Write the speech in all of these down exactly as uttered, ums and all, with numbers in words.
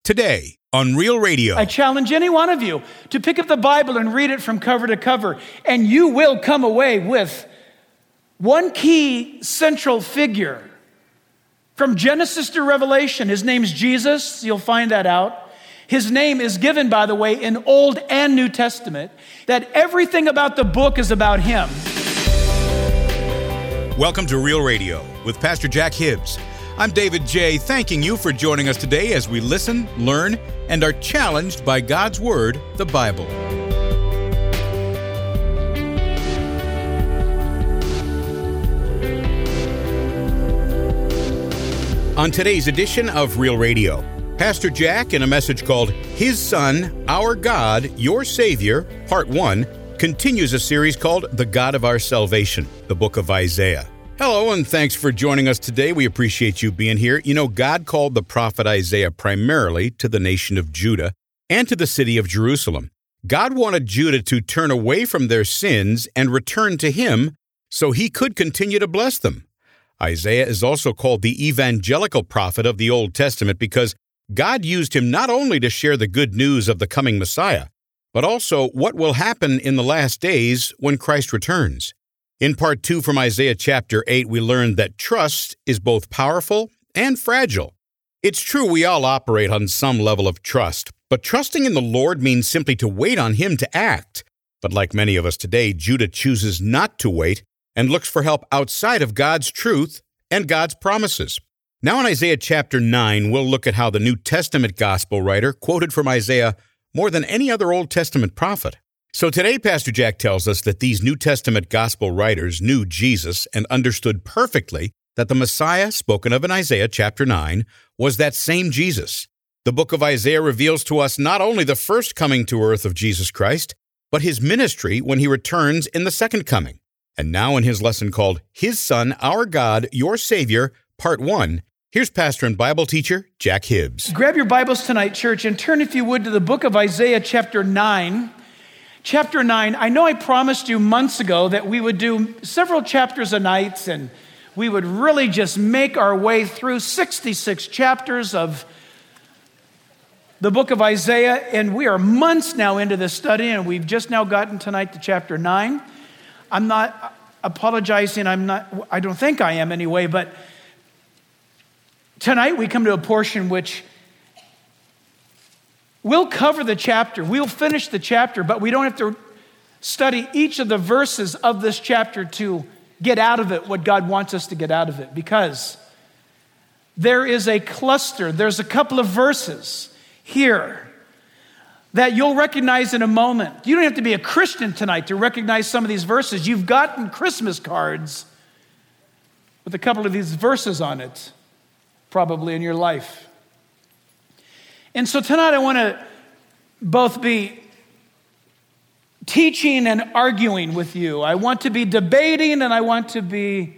today on Real Radio. I challenge any one of you to pick up the Bible and read it from cover to cover, and you will come away with one key central figure. From Genesis to Revelation, his name's Jesus. You'll find that out. His name is given, by the way, in Old and New Testament, that everything about the book is about him. Welcome to Real Radio with Pastor Jack Hibbs. I'm David J., thanking you for joining us today as we listen, learn, and are challenged by God's Word, the Bible. On today's edition of Real Radio, Pastor Jack, in a message called His Son, Our God, Your Savior, Part one, continues a series called The God of Our Salvation, the book of Isaiah. Hello, and thanks for joining us today. We appreciate you being here. You know, God called the prophet Isaiah primarily to the nation of Judah and to the city of Jerusalem. God wanted Judah to turn away from their sins and return to Him so He could continue to bless them. Isaiah is also called the evangelical prophet of the Old Testament because God used him not only to share the good news of the coming Messiah, but also what will happen in the last days when Christ returns. In part two from Isaiah chapter eight, we learned that trust is both powerful and fragile. It's true we all operate on some level of trust, but trusting in the Lord means simply to wait on Him to act. But like many of us today, Judah chooses not to wait and looks for help outside of God's truth and God's promises. Now in Isaiah chapter nine, we'll look at how the New Testament gospel writer quoted from Isaiah more than any other Old Testament prophet. So today, Pastor Jack tells us that these New Testament gospel writers knew Jesus and understood perfectly that the Messiah spoken of in Isaiah chapter nine was that same Jesus. The book of Isaiah reveals to us not only the first coming to earth of Jesus Christ, but His ministry when He returns in the second coming. And now in his lesson called His Son, Our God, Your Savior, Part one, here's pastor and Bible teacher Jack Hibbs. Grab your Bibles tonight, church, and turn, if you would, to the book of Isaiah chapter nine. Chapter nine, I know I promised you months ago that we would do several chapters a night, and we would really just make our way through sixty-six chapters of the book of Isaiah, and we are months now into this study, and we've just now gotten tonight to chapter nine. I'm not apologizing, I'm not, I don't think I am anyway, but tonight we come to a portion which we'll cover the chapter, we'll finish the chapter, but we don't have to study each of the verses of this chapter to get out of it what God wants us to get out of it, because there is a cluster, there's a couple of verses here that you'll recognize in a moment. You don't have to be a Christian tonight to recognize some of these verses. You've gotten Christmas cards with a couple of these verses on it, probably in your life. And so tonight I want to both be teaching and arguing with you. I want to be debating, and I want to be,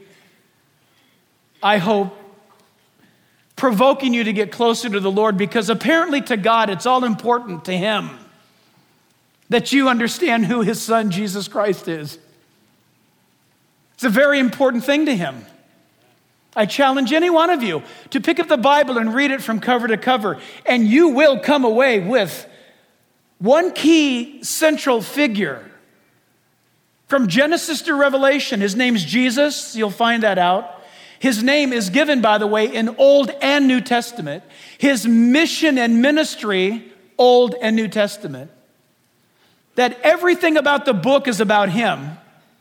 I hope, provoking you to get closer to the Lord, because apparently to God it's all important to Him that you understand who His Son Jesus Christ is. It's a very important thing to Him. I challenge any one of you to pick up the Bible and read it from cover to cover, and you will come away with one key central figure. From Genesis to Revelation, his name's Jesus. You'll find that out. His name is given, by the way, in Old and New Testament. His mission and ministry, Old and New Testament. That everything about the book is about Him.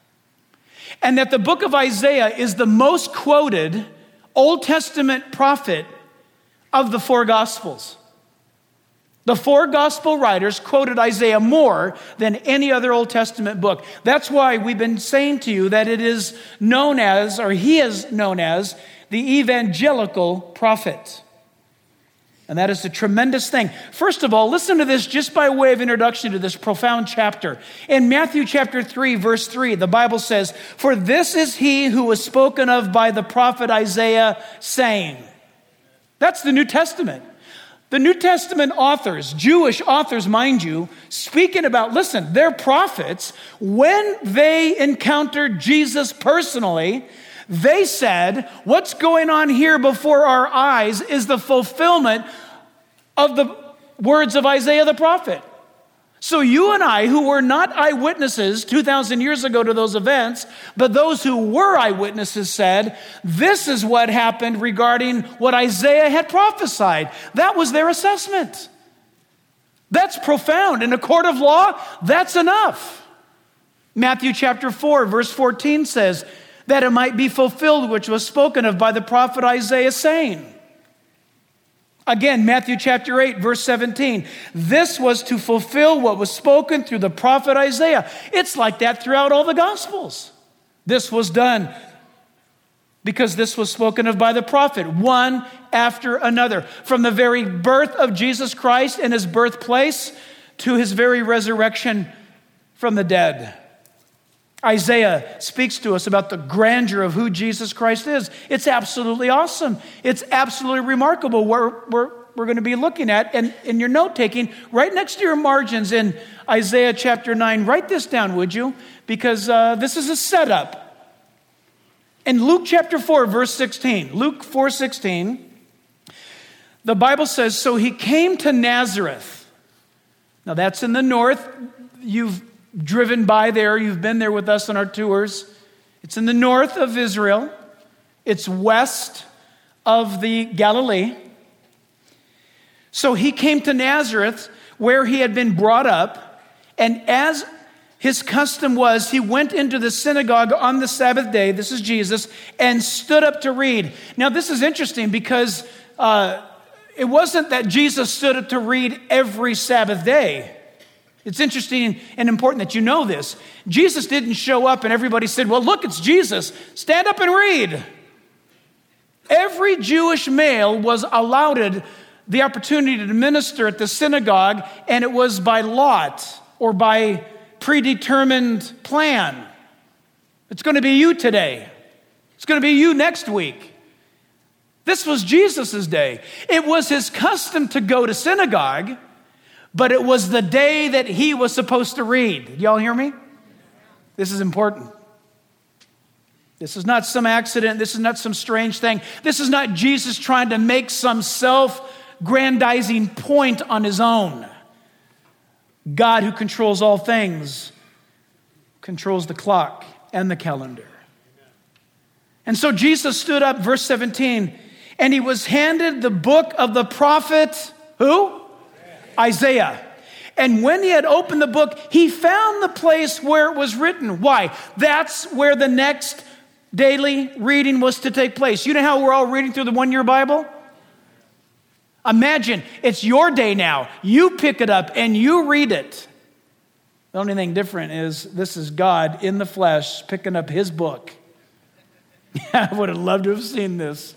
And that the book of Isaiah is the most quoted Old Testament prophet of the four Gospels. The four Gospel writers quoted Isaiah more than any other Old Testament book. That's why we've been saying to you that it is known as, or he is known as, the evangelical prophet. And that is a tremendous thing. First of all, listen to this just by way of introduction to this profound chapter. In Matthew chapter three, verse three, the Bible says, "For this is he who was spoken of by the prophet Isaiah, saying." That's the New Testament. The New Testament authors, Jewish authors, mind you, speaking about, listen, they're prophets. When they encountered Jesus personally, they said, what's going on here before our eyes is the fulfillment of the words of Isaiah the prophet. So you and I, who were not eyewitnesses two thousand years ago to those events, but those who were eyewitnesses said, this is what happened regarding what Isaiah had prophesied. That was their assessment. That's profound. In a court of law, that's enough. Matthew chapter four, verse fourteen says, that it might be fulfilled which was spoken of by the prophet Isaiah, saying. Again, Matthew chapter eight, verse seventeen. This was to fulfill what was spoken through the prophet Isaiah. It's like that throughout all the Gospels. This was done because this was spoken of by the prophet, one after another. From the very birth of Jesus Christ and his birthplace to his very resurrection from the dead. Isaiah speaks to us about the grandeur of who Jesus Christ is. It's absolutely awesome. It's absolutely remarkable. We're, we're, we're going to be looking at, and in your note-taking, right next to your margins in Isaiah chapter nine, write this down, would you? Because uh, this is a setup. In Luke chapter four, verse sixteen, Luke four sixteen, the Bible says, so he came to Nazareth. Now that's in the north. You've driven by there. You've been there with us on our tours. It's in the north of Israel. It's west of the Galilee. So he came to Nazareth where he had been brought up. And as his custom was, he went into the synagogue on the Sabbath day, this is Jesus, and stood up to read. Now this is interesting because uh, it wasn't that Jesus stood up to read every Sabbath day. It's interesting and important that you know this. Jesus didn't show up and everybody said, well, look, it's Jesus. Stand up and read. Every Jewish male was allowed the opportunity to minister at the synagogue, and it was by lot or by predetermined plan. It's going to be you today. It's going to be you next week. This was Jesus' day. It was his custom to go to synagogue, but it was the day that he was supposed to read. Did y'all hear me? This is important. This is not some accident. This is not some strange thing. This is not Jesus trying to make some self-grandizing point on his own. God, who controls all things, controls the clock and the calendar. And so Jesus stood up, verse seventeen, and he was handed the book of the prophet, who? Isaiah. And when he had opened the book, he found the place where it was written. Why? That's where the next daily reading was to take place. You know how we're all reading through the one-year Bible? Imagine it's your day now. You pick it up and you read it. The only thing different is this is God in the flesh picking up his book. I would have loved to have seen this.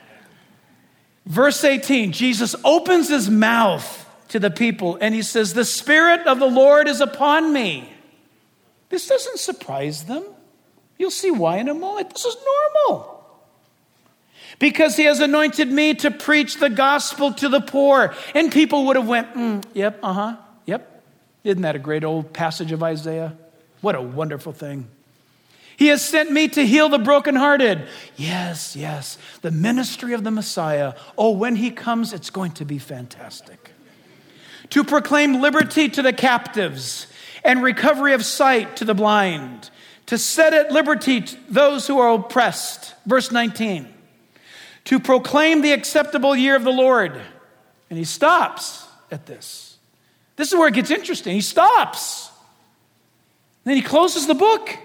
Verse eighteen, Jesus opens his mouth to the people, and he says, the Spirit of the Lord is upon me. This doesn't surprise them. You'll see why in a moment. This is normal. Because he has anointed me to preach the gospel to the poor. And people would have went, mm, yep, uh-huh, yep. Isn't that a great old passage of Isaiah? What a wonderful thing. He has sent me to heal the brokenhearted. Yes, yes, the ministry of the Messiah. Oh, when he comes, it's going to be fantastic. To proclaim liberty to the captives and recovery of sight to the blind, to set at liberty those who are oppressed. Verse nineteen, to proclaim the acceptable year of the Lord. And he stops at this. This is where it gets interesting. He stops. Then he closes the book.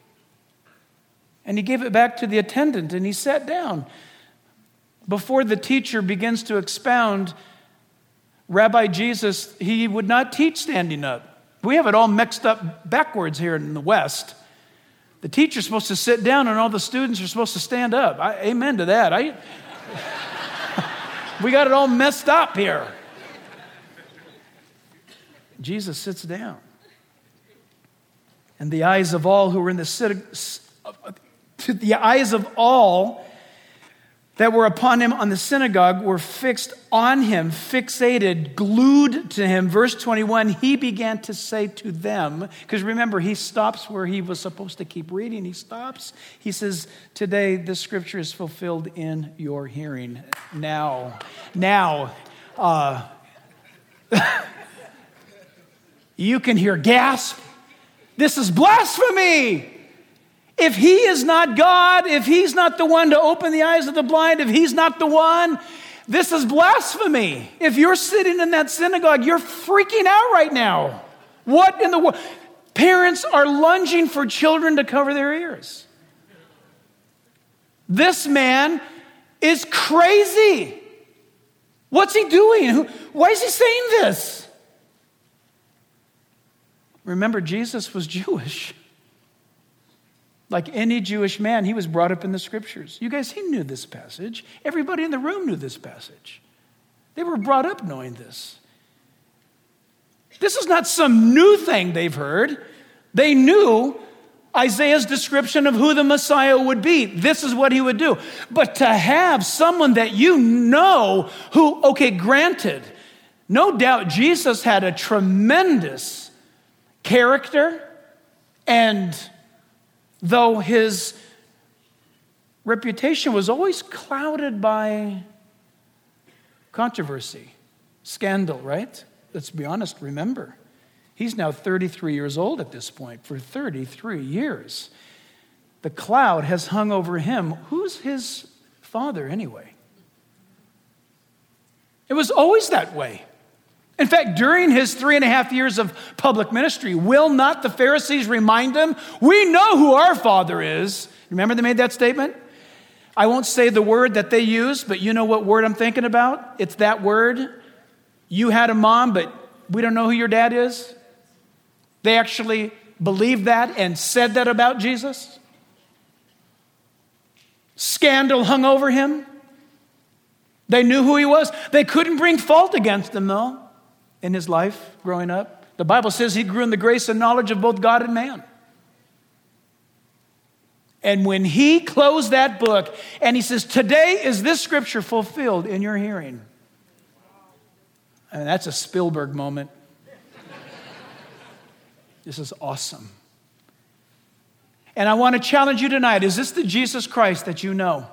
And he gave it back to the attendant and he sat down. Before the teacher begins to expound, Rabbi Jesus, he would not teach standing up. We have it all mixed up backwards here in the West. The teacher's supposed to sit down and all the students are supposed to stand up. I, amen to that. I, we got it all messed up here. Jesus sits down. And the eyes of all who were in the synagogue, the eyes of all that were upon him on the synagogue were fixed on him, fixated, glued to him. Verse twenty-one, he began to say to them, because remember, he stops where he was supposed to keep reading. He stops. He says, today this scripture is fulfilled in your hearing. Now, now, uh, You can hear gasp. This is blasphemy. If he is not God, if he's not the one to open the eyes of the blind, if he's not the one, this is blasphemy. If you're sitting in that synagogue, you're freaking out right now. What in the world? Parents are lunging for children to cover their ears. This man is crazy. What's he doing? Why is he saying this? Remember, Jesus was Jewish. Like any Jewish man, he was brought up in the scriptures. You guys, he knew this passage. Everybody in the room knew this passage. They were brought up knowing this. This is not some new thing they've heard. They knew Isaiah's description of who the Messiah would be. This is what he would do. But to have someone that you know who, okay, granted, no doubt Jesus had a tremendous character, and though his reputation was always clouded by controversy, scandal, right? Let's be honest, remember, he's now thirty-three years old at this point. For thirty-three years, the cloud has hung over him. Who's his father anyway? It was always that way. In fact, during his three and a half years of public ministry, will not the Pharisees remind him, we know who our father is? Remember they made that statement? I won't say the word that they use, but you know what word I'm thinking about? It's that word. You had a mom, but we don't know who your dad is. They actually believed that and said that about Jesus. Scandal hung over him. They knew who he was. They couldn't bring fault against him, though. In his life growing up, the Bible says he grew in the grace and knowledge of both God and man. And when he closed that book and he says, today is this scripture fulfilled in your hearing. I mean, that's a Spielberg moment. This is awesome. And I want to challenge you tonight. Is this the Jesus Christ that you know?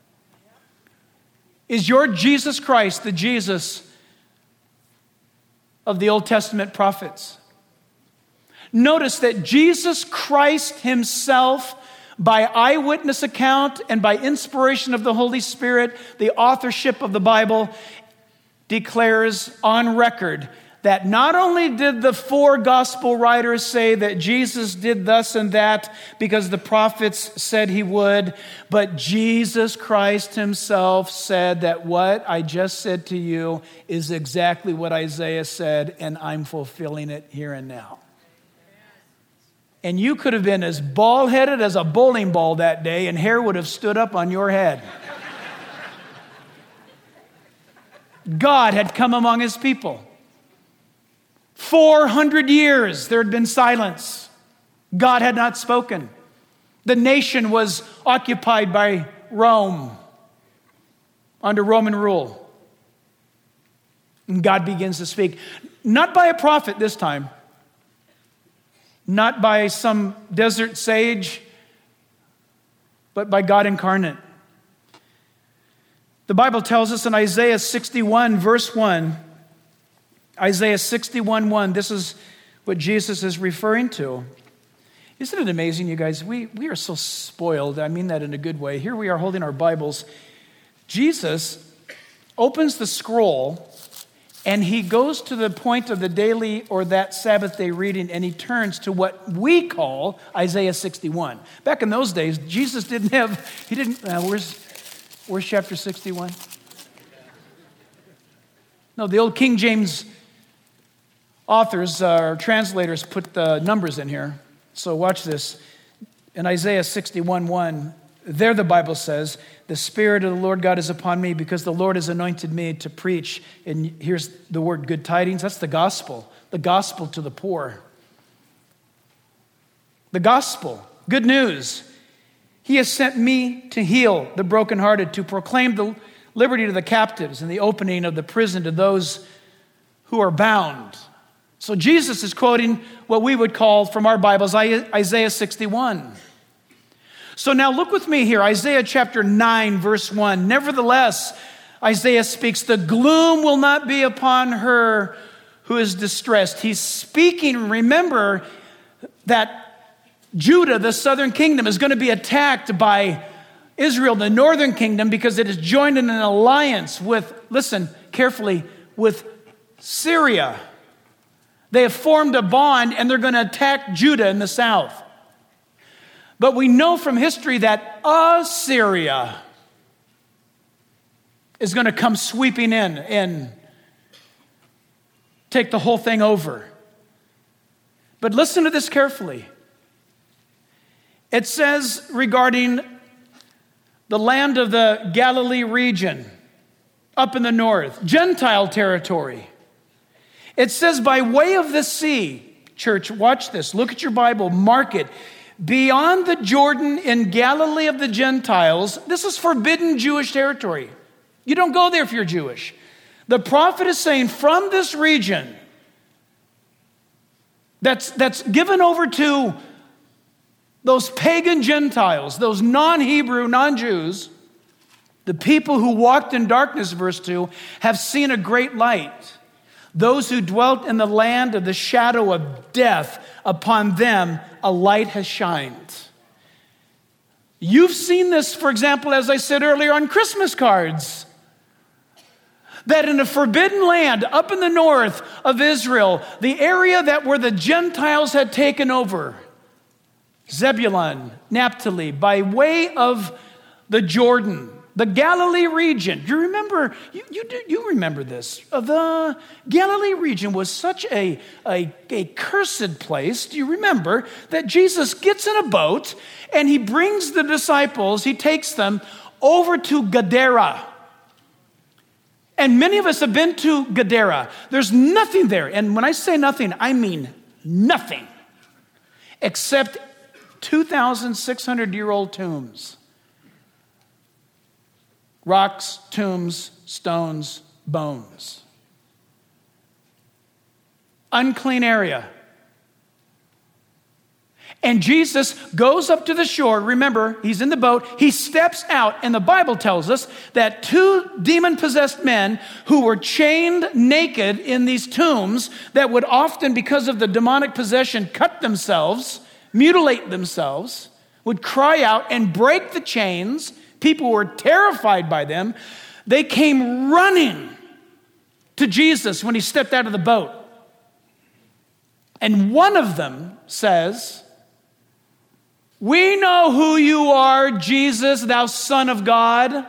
Is your Jesus Christ the Jesus of the Old Testament prophets? Notice that Jesus Christ himself, by eyewitness account and by inspiration of the Holy Spirit, the authorship of the Bible, declares on record that not only did the four gospel writers say that Jesus did thus and that because the prophets said he would, but Jesus Christ himself said that what I just said to you is exactly what Isaiah said, and I'm fulfilling it here and now. And you could have been as bald-headed as a bowling ball that day, and hair would have stood up on your head. God had come among his people. four hundred years there had been silence. God had not spoken. The nation was occupied by Rome, under Roman rule. And God begins to speak, not by a prophet this time, not by some desert sage, but by God incarnate. The Bible tells us in Isaiah sixty-one, verse one, Isaiah sixty-one, one, this is what Jesus is referring to. Isn't it amazing, you guys? We, we are so spoiled. I mean that in a good way. Here we are holding our Bibles. Jesus opens the scroll and he goes to the point of the daily or that Sabbath day reading, and he turns to what we call Isaiah sixty-one. Back in those days, Jesus didn't have, he didn't, uh, where's, where's chapter sixty-one? No, the old King James authors uh, or translators put the numbers in here. So watch this. In Isaiah sixty-one, one, there the Bible says, the Spirit of the Lord God is upon me because the Lord has anointed me to preach. And here's the word good tidings. That's the gospel. The gospel to the poor. The gospel. Good news. He has sent me to heal the brokenhearted, to proclaim the liberty to the captives and the opening of the prison to those who are bound. So Jesus is quoting what we would call from our Bibles Isaiah sixty-one. So now look with me here, Isaiah chapter nine, verse one. Nevertheless, Isaiah speaks, the gloom will not be upon her who is distressed. He's speaking, remember that Judah, the southern kingdom, is going to be attacked by Israel, the northern kingdom, because it is joined in an alliance with, listen carefully, with Syria. They have formed a bond and they're going to attack Judah in the south. But we know from history that Assyria is going to come sweeping in and take the whole thing over. But listen to this carefully. It says regarding the land of the Galilee region, up in the north, Gentile territory. It says, by way of the sea, church, watch this, look at your Bible, mark it. Beyond the Jordan in Galilee of the Gentiles, this is forbidden Jewish territory. You don't go there if you're Jewish. The prophet is saying from this region that's, that's given over to those pagan Gentiles, those non-Hebrew, non-Jews, the people who walked in darkness, verse two, have seen a great light. Those who dwelt in the land of the shadow of death, upon them a light has shined. You've seen this, for example, as I said earlier, on Christmas cards. That in a forbidden land up in the north of Israel, the area that where the Gentiles had taken over, Zebulun, Naphtali, by way of the Jordan, the Galilee region. Do you remember, you, you, do, you remember this. Uh, the Galilee region was such a, a, a cursed place. Do you remember that Jesus gets in a boat and he brings the disciples, he takes them over to Gadara. And many of us have been to Gadara. There's nothing there. And when I say nothing, I mean nothing. Except two thousand six hundred year old tombs. Rocks, tombs, stones, bones. Unclean area. And Jesus goes up to the shore. Remember, he's in the boat. He steps out, and the Bible tells us that two demon-possessed men who were chained naked in these tombs that would often, because of the demonic possession, cut themselves, mutilate themselves, would cry out and break the chains. People were terrified by them. They came running to Jesus when he stepped out of the boat. And one of them says, "We know who you are, Jesus, thou Son of God.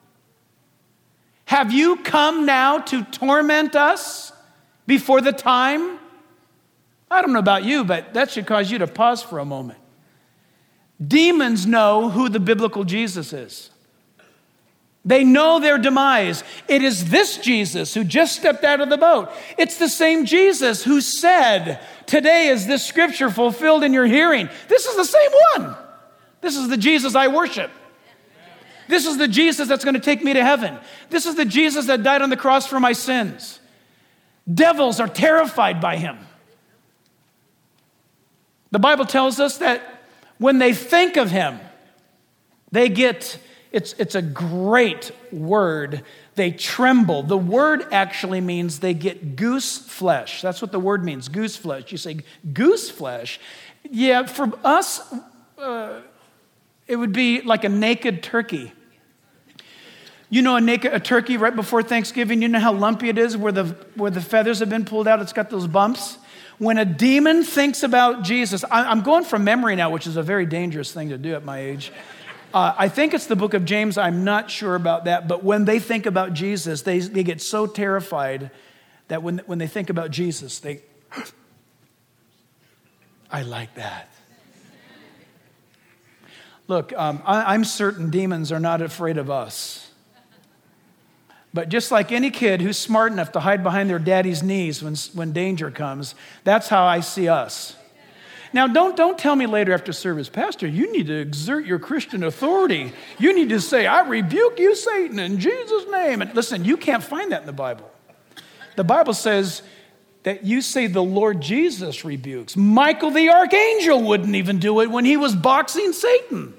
Have you come now to torment us before the time?" I don't know about you, but that should cause you to pause for a moment. Demons know who the biblical Jesus is. They know their demise. It is this Jesus who just stepped out of the boat. It's the same Jesus who said, "Today is this scripture fulfilled in your hearing." This is the same one. This is the Jesus I worship. This is the Jesus that's going to take me to heaven. This is the Jesus that died on the cross for my sins. Devils are terrified by him. The Bible tells us that when they think of him, they get, it's, it's a great word, they tremble. The word actually means they get goose flesh. That's what the word means, goose flesh. You say, goose flesh? Yeah, for us, uh, it would be like a naked turkey. You know a naked a turkey right before Thanksgiving, you know how lumpy it is where the, where the feathers have been pulled out, it's got those bumps? When a demon thinks about Jesus, I'm going from memory now, which is a very dangerous thing to do at my age. Uh, I think it's the book of James. I'm not sure about that. But when they think about Jesus, they, they get so terrified that when, when they think about Jesus, they, I like that. Look, um, I, I'm certain demons are not afraid of us. But just like any kid who's smart enough to hide behind their daddy's knees when, when danger comes, that's how I see us. Now, don't, don't tell me later after service, "Pastor, you need to exert your Christian authority. You need to say, 'I rebuke you, Satan, in Jesus' name.'" And listen, you can't find that in the Bible. The Bible says that you say the Lord Jesus rebukes. Michael the archangel wouldn't even do it when he was boxing Satan.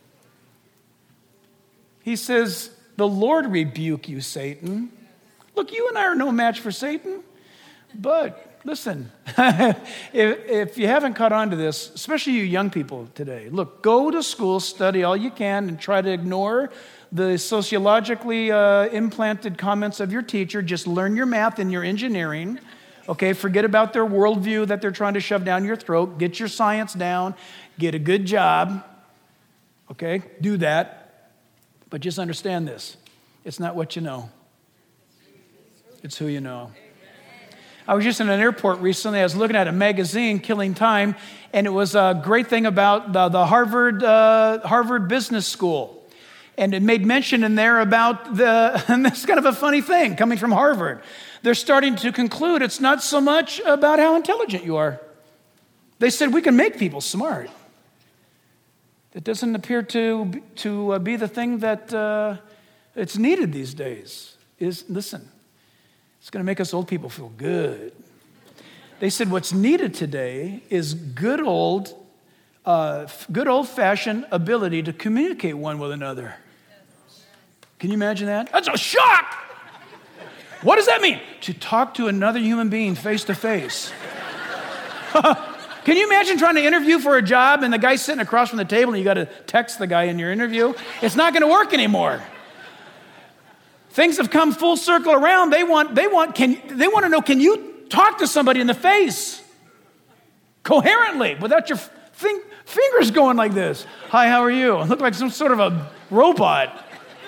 He says, "The Lord rebuke you, Satan." Look, you and I are no match for Satan. But listen, if, if you haven't caught on to this, especially you young people today, look, go to school, study all you can, and try to ignore the sociologically uh, implanted comments of your teacher. Just learn your math and your engineering. Okay, forget about their worldview that they're trying to shove down your throat. Get your science down. Get a good job. Okay, do that. But just understand this. It's not what you know. It's who you know. I was just in an airport recently. I was looking at a magazine, Killing Time, and it was a great thing about the, the Harvard uh, Harvard Business School. And it made mention in there about the, and that's kind of a funny thing coming from Harvard. They're starting to conclude it's not so much about how intelligent you are. They said we can make people smart. It doesn't appear to, to be the thing that uh, it's needed these days. Is, listen, it's going to make us old people feel good. They said what's needed today is good old, uh, good old-fashioned ability to communicate one with another. Can you imagine that? That's a shock! What does that mean? To talk to another human being face to face. Can you imagine trying to interview for a job and the guy's sitting across from the table and you got to text the guy in your interview? It's not going to work anymore. Things have come full circle around. They want, they want, can, they want to know, can you talk to somebody in the face coherently without your fing, fingers going like this? Hi, how are you? I look like some sort of a robot.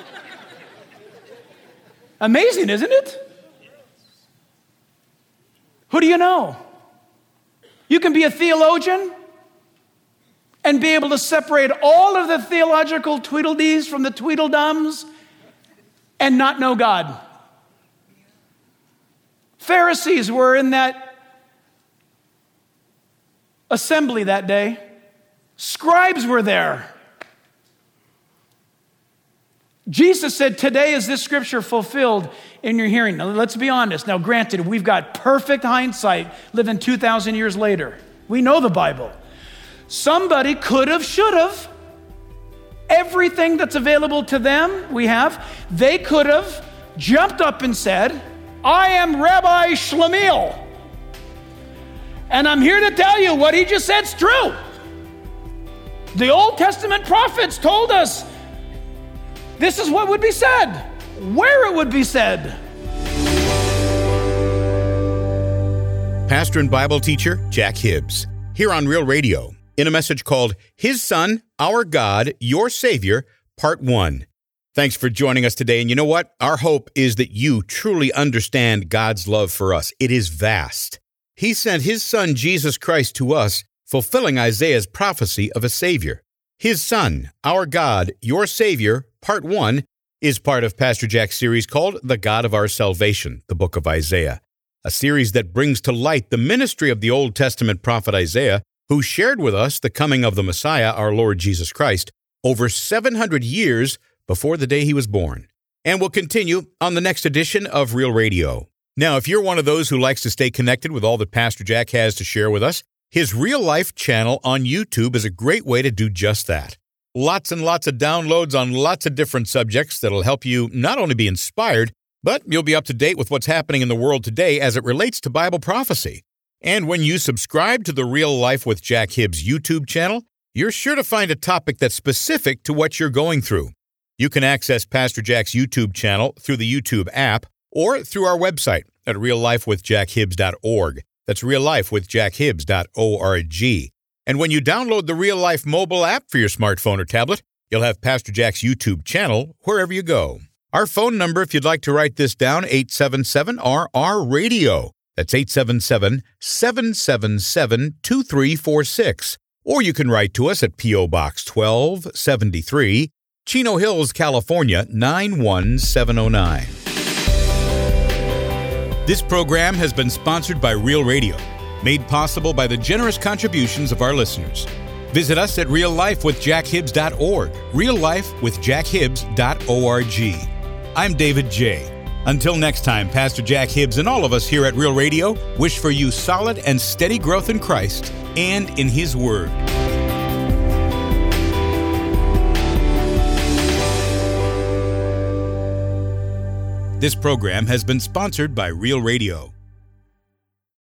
Amazing, isn't it? Who do you know? You can be a theologian and be able to separate all of the theological tweedledees from the tweedledums and not know God. Pharisees were in that assembly that day. Scribes were there. Jesus said, today is this scripture fulfilled in your hearing. Now, let's be honest. Now, granted, we've got perfect hindsight living two thousand years later. We know the Bible. Somebody could have, should have. Everything that's available to them, we have. They could have jumped up and said, I am Rabbi Shlemiel, and I'm here to tell you what he just said is true. The Old Testament prophets told us this is what would be said, where it would be said. Pastor and Bible teacher Jack Hibbs, here on Real Radio, in a message called His Son, Our God, Your Savior, Part one. Thanks for joining us today. And you know what? Our hope is that you truly understand God's love for us. It is vast. He sent His Son, Jesus Christ, to us, fulfilling Isaiah's prophecy of a Savior. His Son, Our God, Your Savior, Part one, is part of Pastor Jack's series called The God of Our Salvation, the book of Isaiah, a series that brings to light the ministry of the Old Testament prophet Isaiah, who shared with us the coming of the Messiah, our Lord Jesus Christ, over seven hundred years before the day he was born. And we'll continue on the next edition of Real Radio. Now, if you're one of those who likes to stay connected with all that Pastor Jack has to share with us, his Real Life channel on YouTube is a great way to do just that. Lots and lots of downloads on lots of different subjects that'll help you not only be inspired, but you'll be up to date with what's happening in the world today as it relates to Bible prophecy. And when you subscribe to the Real Life with Jack Hibbs YouTube channel, you're sure to find a topic that's specific to what you're going through. You can access Pastor Jack's YouTube channel through the YouTube app or through our website at real life with jack hibbs dot org. That's real life with jack hibbs dot org. And when you download the Real Life mobile app for your smartphone or tablet, you'll have Pastor Jack's YouTube channel wherever you go. Our phone number, if you'd like to write this down, eight seven seven R R radio. That's eight seven seven, seven seven seven, two three four six. Or you can write to us at P O Box twelve seventy-three, Chino Hills, California, nine one seven oh nine. This program has been sponsored by Real Radio, made possible by the generous contributions of our listeners. Visit us at real life with jack hibbs dot org, real life with jack hibbs dot org. I'm David J. Until next time, Pastor Jack Hibbs and all of us here at Real Radio wish for you solid and steady growth in Christ and in His Word. This program has been sponsored by Real Radio.